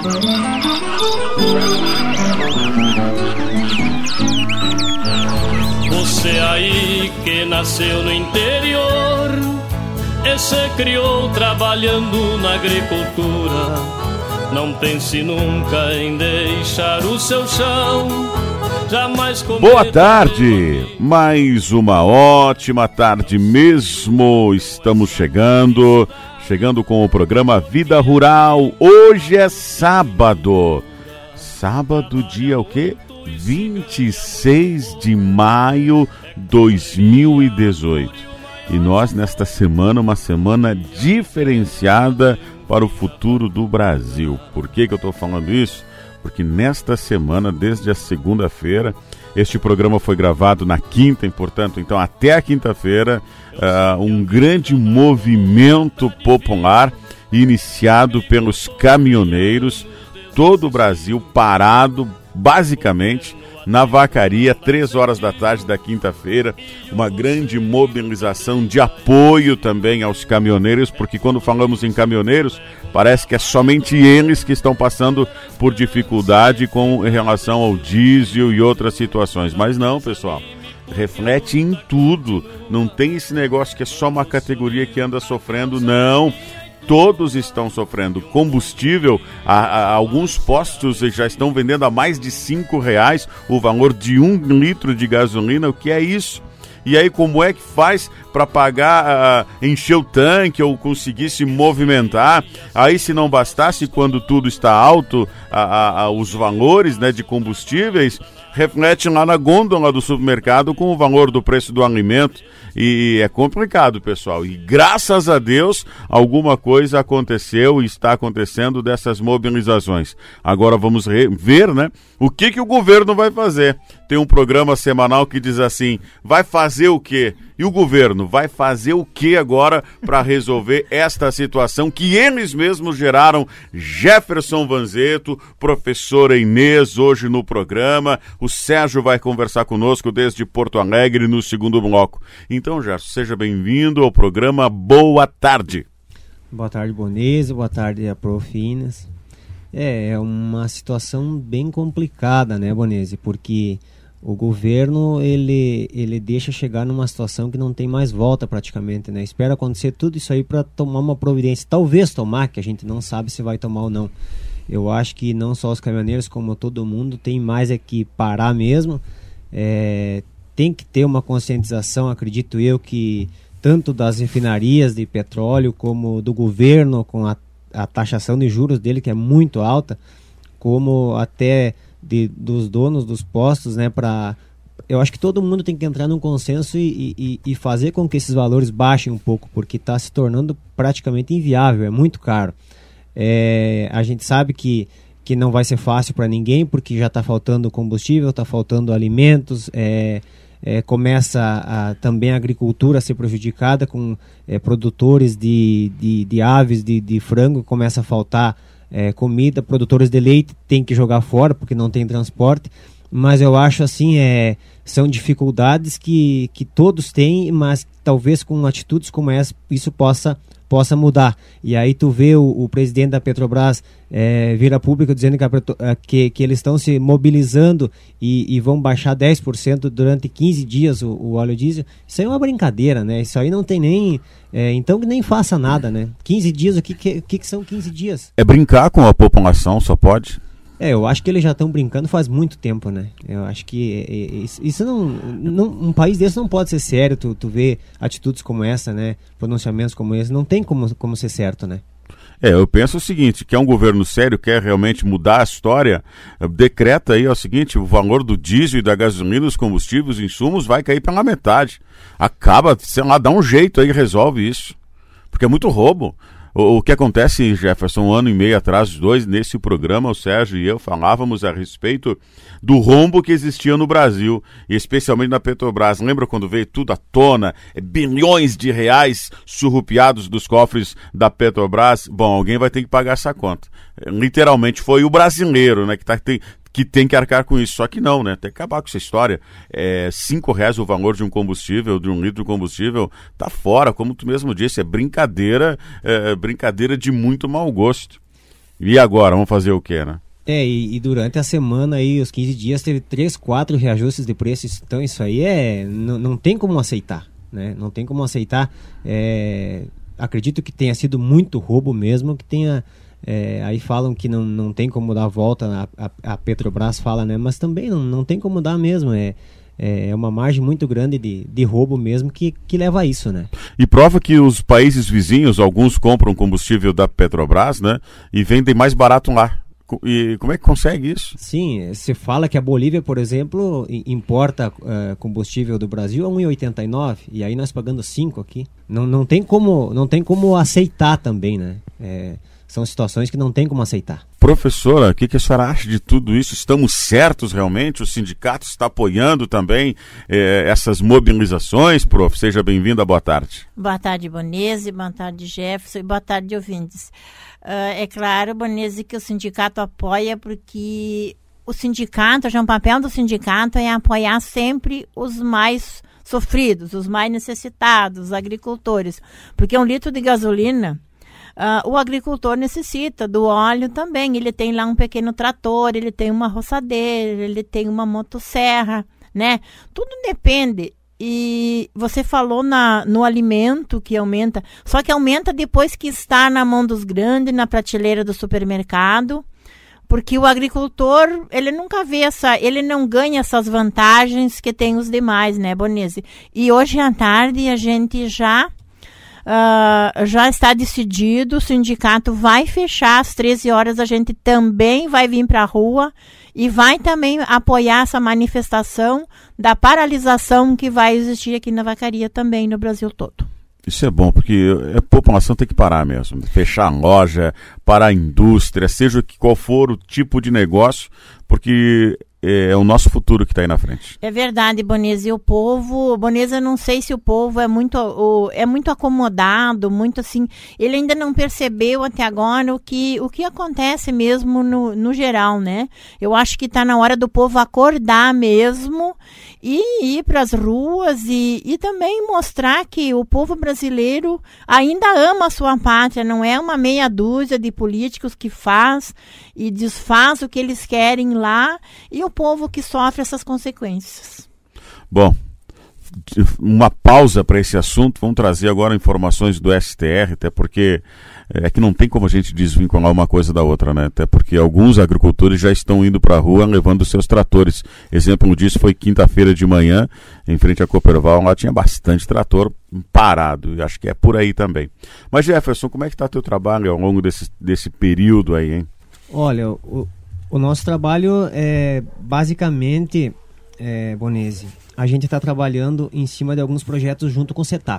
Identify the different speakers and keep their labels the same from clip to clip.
Speaker 1: Você aí que nasceu no interior e se criou trabalhando na agricultura, não pense nunca em deixar o seu chão. Jamais
Speaker 2: Boa tarde, mais uma ótima tarde mesmo. Estamos chegando com o programa Vida Rural. Hoje é sábado, dia o quê? 26 de maio de 2018. E nós nesta semana, uma semana diferenciada para o futuro do Brasil. Por que eu estou falando isso? Porque nesta semana, desde a segunda-feira, este programa foi gravado na quinta, e, portanto, então até a quinta-feira, um grande movimento popular iniciado pelos caminhoneiros, todo o Brasil parado, basicamente, na Vacaria, 3 horas da tarde da quinta-feira, uma grande mobilização de apoio também aos caminhoneiros, porque quando falamos em caminhoneiros, parece que é somente eles que estão passando por dificuldade com relação ao diesel e outras situações. Mas não, pessoal, reflete em tudo, não tem esse negócio que é só uma categoria que anda sofrendo, não. Todos estão sofrendo. Combustível, alguns postos já estão vendendo a mais de R$5 o valor de 1 litro de gasolina. O que é isso? E aí como é que faz para pagar, encher o tanque ou conseguir se movimentar? Aí se não bastasse, quando tudo está alto, os valores, né, de combustíveis, reflete lá na gôndola do supermercado com o valor do preço do alimento. E é complicado, pessoal. E graças a Deus, alguma coisa aconteceu e está acontecendo dessas mobilizações. Agora vamos ver, né, o que o governo vai fazer. Tem um programa semanal que diz assim, vai fazer o quê? E o governo vai fazer o que agora para resolver esta situação que eles mesmos geraram? Jefferson Vanzeto, professora Inês, hoje no programa. O Sérgio vai conversar conosco desde Porto Alegre no segundo bloco. Então, Gerson, seja bem-vindo ao programa. Boa tarde.
Speaker 3: Boa tarde, Bonese. Boa tarde, a Prof. Inês. É uma situação bem complicada, né, Bonese? Porque o governo, ele deixa chegar numa situação que não tem mais volta praticamente, né? Espera acontecer tudo isso aí para tomar uma providência. Talvez tomar, que a gente não sabe se vai tomar ou não. Eu acho que não só os caminhoneiros, como todo mundo, tem mais é que parar mesmo. Tem que ter uma conscientização, acredito eu, que tanto das refinarias de petróleo como do governo, com a taxação de juros dele, que é muito alta, como até dos donos dos postos, né? Eu acho que todo mundo tem que entrar num consenso e fazer com que esses valores baixem um pouco, porque está se tornando praticamente inviável, é muito caro. A gente sabe que não vai ser fácil para ninguém, porque já está faltando combustível, está faltando alimentos, começa também a agricultura a ser prejudicada com produtores de aves, de frango, começa a faltar comida, produtores de leite tem que jogar fora porque não tem transporte, mas eu acho assim, são dificuldades que todos têm, mas talvez com atitudes como essa isso possa mudar. E aí tu vê o presidente da Petrobras vir a público dizendo que eles estão se mobilizando e vão baixar 10% durante 15 dias o óleo diesel. Isso aí é uma brincadeira, né? Isso aí não tem nem... então que nem faça nada, né? 15 dias, o que são 15 dias? É brincar com a população, só pode... eu acho que eles já estão brincando faz muito tempo, né? Eu acho que isso não um país desse não pode ser sério, tu vê atitudes como essa, né? Pronunciamentos como esse, não tem como ser certo, né? Eu penso o seguinte, que é um governo sério, quer realmente mudar a história, decreta aí o seguinte, o valor do diesel e da gasolina, os combustíveis, os insumos, vai cair pela metade. Acaba, sei lá, dá um jeito aí, resolve isso. Porque é muito roubo. O que acontece, Jefferson, 1 ano e meio atrás, nesse programa, o Sérgio e eu falávamos a respeito do rombo que existia no Brasil, e especialmente na Petrobras. Lembra quando veio tudo à tona, bilhões de reais surrupiados dos cofres da Petrobras? Bom, alguém vai ter que pagar essa conta. Literalmente foi o brasileiro, né, que tem que arcar com isso, só que não, né? Tem que acabar com essa história. R$5 o valor de um combustível, de 1 litro de combustível, tá fora, como tu mesmo disse, é brincadeira de muito mau gosto.
Speaker 2: E agora, vamos fazer o quê, né?
Speaker 3: E durante a semana aí, os 15 dias, teve 3, 4 reajustes de preços. Então isso aí não tem como aceitar, né? Não tem como aceitar. Acredito que tenha sido muito roubo mesmo, que tenha... aí falam que não tem como dar a volta, a Petrobras fala, né? Mas também não tem como dar mesmo, é uma margem muito grande de roubo mesmo que leva a isso, né? E
Speaker 2: prova que os países vizinhos, alguns compram combustível da Petrobras, né? E vendem mais barato lá. E como é que consegue isso?
Speaker 3: Sim, se fala que a Bolívia, por exemplo, importa combustível do Brasil a 1,89 e aí nós pagando 5 aqui. Não tem como aceitar também, né? São situações que não tem como aceitar.
Speaker 2: Professora, o que a senhora acha de tudo isso? Estamos certos realmente? O sindicato está apoiando também essas mobilizações, prof? Seja bem-vinda, boa tarde.
Speaker 4: Boa tarde, Bonese, boa tarde, Jefferson, e boa tarde, ouvintes. É claro, Bonese, que o sindicato apoia porque o sindicato, já um papel do sindicato é apoiar sempre os mais sofridos, os mais necessitados, os agricultores. Porque 1 litro de gasolina... o agricultor necessita do óleo também, ele tem lá um pequeno trator, ele tem uma roçadeira, ele tem uma motosserra, né? Tudo depende. E você falou no alimento que aumenta, só que aumenta depois que está na mão dos grandes, na prateleira do supermercado, porque o agricultor, ele nunca vê ele não ganha essas vantagens que tem os demais, né, Bonese? E hoje à tarde a gente já está decidido, o sindicato vai fechar às 13 horas, a gente também vai vir para a rua e vai também apoiar essa manifestação da paralisação que vai existir aqui na vacaria também no Brasil todo.
Speaker 2: Isso é bom, porque a população tem que parar mesmo, fechar a loja, parar a indústria, seja qual for o tipo de negócio, porque é o nosso futuro que está aí na frente.
Speaker 4: É verdade, Bonese. E o povo, Bonese, eu não sei se o povo é muito acomodado, muito assim, ele ainda não percebeu até agora o que acontece mesmo no geral, né? Eu acho que está na hora do povo acordar mesmo e ir para as ruas e também mostrar que o povo brasileiro ainda ama a sua pátria, não é uma meia dúzia de políticos que faz e desfaz o que eles querem lá e o povo que sofre essas consequências.
Speaker 2: Bom, uma pausa para esse assunto, vamos trazer agora informações do STR, até porque é que não tem como a gente desvincular uma coisa da outra, né? Até porque alguns agricultores já estão indo para a rua levando seus tratores. Exemplo disso foi quinta-feira de manhã, em frente à Cooperval, lá tinha bastante trator parado, e acho que é por aí também. Mas Jefferson, como é que está teu trabalho ao longo desse período aí, hein?
Speaker 3: Olha, o nosso trabalho é basicamente, Bonese, a gente está trabalhando em cima de alguns projetos junto com o CETAP.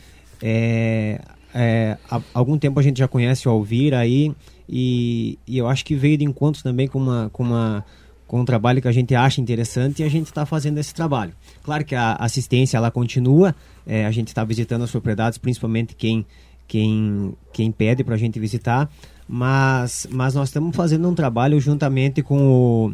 Speaker 3: Há algum tempo a gente já conhece o Alvir aí e eu acho que veio de encontro também com um trabalho que a gente acha interessante e a gente está fazendo esse trabalho. Claro que a assistência ela continua, a gente está visitando as propriedades, principalmente quem pede para a gente visitar, mas nós estamos fazendo um trabalho juntamente com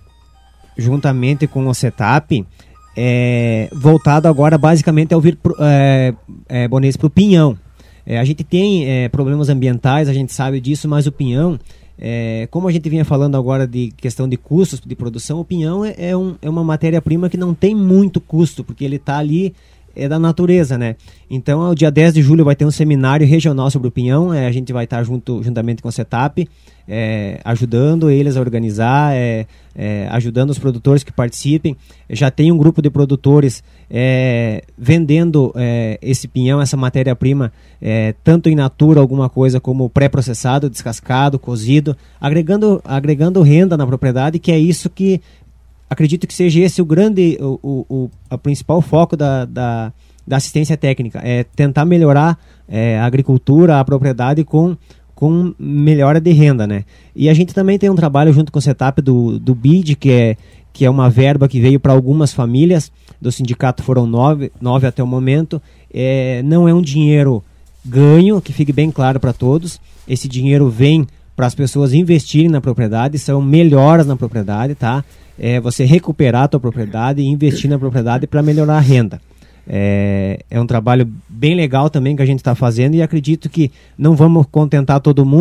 Speaker 3: o CETAP, voltado agora basicamente a ouvir Bonese para o pinhão. A gente tem problemas ambientais, a gente sabe disso, mas o pinhão, como a gente vinha falando agora de questão de custos de produção, o pinhão é uma matéria-prima que não tem muito custo, porque ele está ali, da natureza, né? Então, o dia 10 de julho vai ter um seminário regional sobre o pinhão, a gente vai estar juntamente com a CETAP, ajudando eles a organizar, ajudando os produtores que participem. Já tem um grupo de produtores vendendo esse pinhão, essa matéria-prima, tanto in natura, alguma coisa como pré-processado, descascado, cozido, agregando renda na propriedade, que é isso que acredito que seja esse o principal foco da assistência técnica, tentar melhorar a agricultura, a propriedade com melhora de renda, né? E a gente também tem um trabalho junto com o CETAP do BID, que é uma verba que veio para algumas famílias, do sindicato foram 9 até o momento, não é um dinheiro ganho, que fique bem claro para todos, esse dinheiro vem para as pessoas investirem na propriedade, são melhoras na propriedade, tá? Você recuperar a tua propriedade e investir na propriedade para melhorar a renda. É um trabalho bem legal também que a gente está fazendo e acredito que não vamos contentar todo mundo.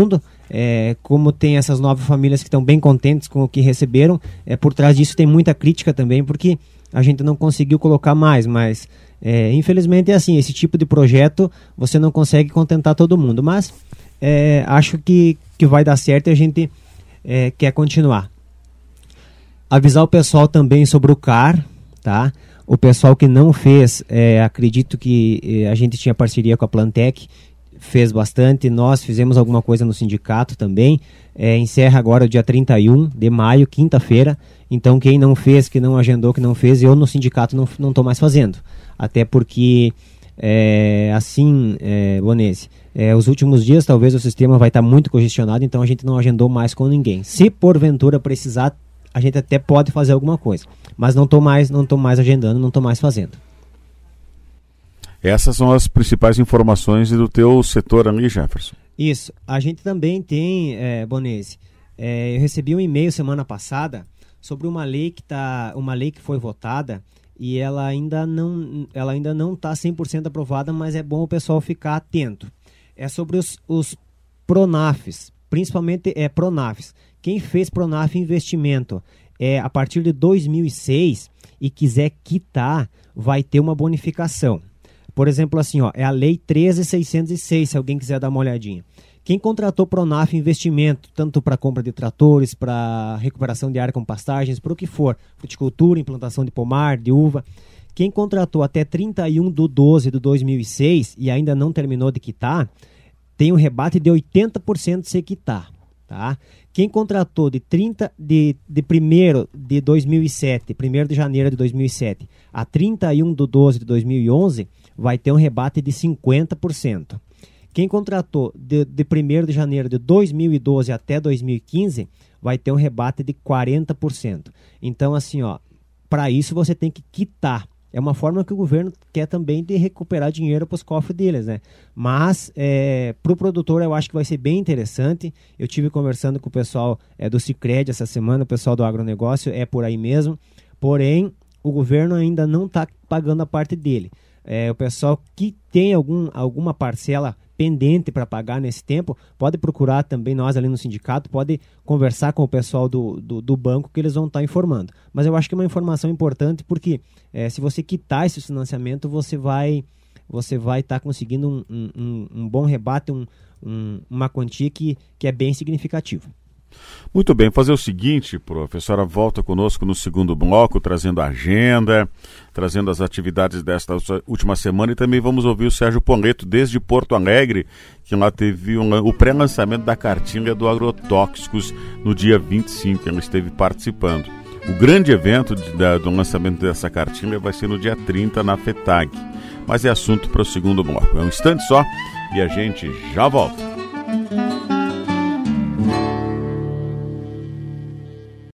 Speaker 3: como tem essas 9 famílias que estão bem contentes com o que receberam, por trás disso tem muita crítica também, porque a gente não conseguiu colocar mais, mas infelizmente é assim, esse tipo de projeto você não consegue contentar todo mundo, mas acho que vai dar certo e a gente quer continuar. Avisar o pessoal também sobre o CAR, tá? O pessoal que não fez, acredito que a gente tinha parceria com a Plantec, fez bastante, nós fizemos alguma coisa no sindicato também, encerra agora o dia 31 de maio, quinta-feira, então quem não fez, que não agendou, que não fez, eu no sindicato não estou mais fazendo, até porque, Bonese, os últimos dias talvez o sistema vai estar muito congestionado, então a gente não agendou mais com ninguém. Se porventura precisar, a gente até pode fazer alguma coisa, mas não estou mais agendando, não estou mais fazendo.
Speaker 2: Essas são as principais informações do teu setor ali, Jefferson.
Speaker 3: Isso. A gente também tem, Bonese, eu recebi um e-mail semana passada sobre uma lei que foi votada e ela ainda não está 100% aprovada, mas é bom o pessoal ficar atento. É sobre os Pronafs, principalmente Pronafs. Quem fez Pronaf Investimento a partir de 2006 e quiser quitar, vai ter uma bonificação. Por exemplo, assim, é a Lei 13.606, se alguém quiser dar uma olhadinha. Quem contratou Pronaf Investimento, tanto para compra de tratores, para recuperação de área com pastagens, para o que for, fruticultura, implantação de pomar, de uva, quem contratou até 31/12/2006 e ainda não terminou de quitar, tem um rebate de 80% se quitar. Tá? Quem contratou de 1º de 2007, 1º de janeiro de 2007, a 31/12/2011, vai ter um rebate de 50%. Quem contratou de 1º de janeiro de 2012 até 2015, vai ter um rebate de 40%. Então, assim, para isso você tem que quitar. É uma forma que o governo quer também de recuperar dinheiro para os cofres deles, né? Mas, para o produtor, eu acho que vai ser bem interessante. Eu tive conversando com o pessoal do Sicredi essa semana, o pessoal do agronegócio, é por aí mesmo. Porém, o governo ainda não está pagando a parte dele. O pessoal que tem alguma parcela pendente para pagar nesse tempo, pode procurar também nós ali no sindicato, pode conversar com o pessoal do banco que eles vão estar informando. Mas eu acho que é uma informação importante porque se você quitar esse financiamento, você vai estar conseguindo um bom rebate, uma quantia que é bem significativa.
Speaker 2: Muito bem, fazer o seguinte, professora, volta conosco no segundo bloco, trazendo a agenda, trazendo as atividades desta última semana, e também vamos ouvir o Sérgio Poleto, desde Porto Alegre, que lá teve o pré-lançamento da cartilha do Agrotóxicos no dia 25, ele esteve participando. O grande evento do lançamento dessa cartilha vai ser no dia 30 na FETAG, mas é assunto para o segundo bloco. É um instante só e a gente já volta.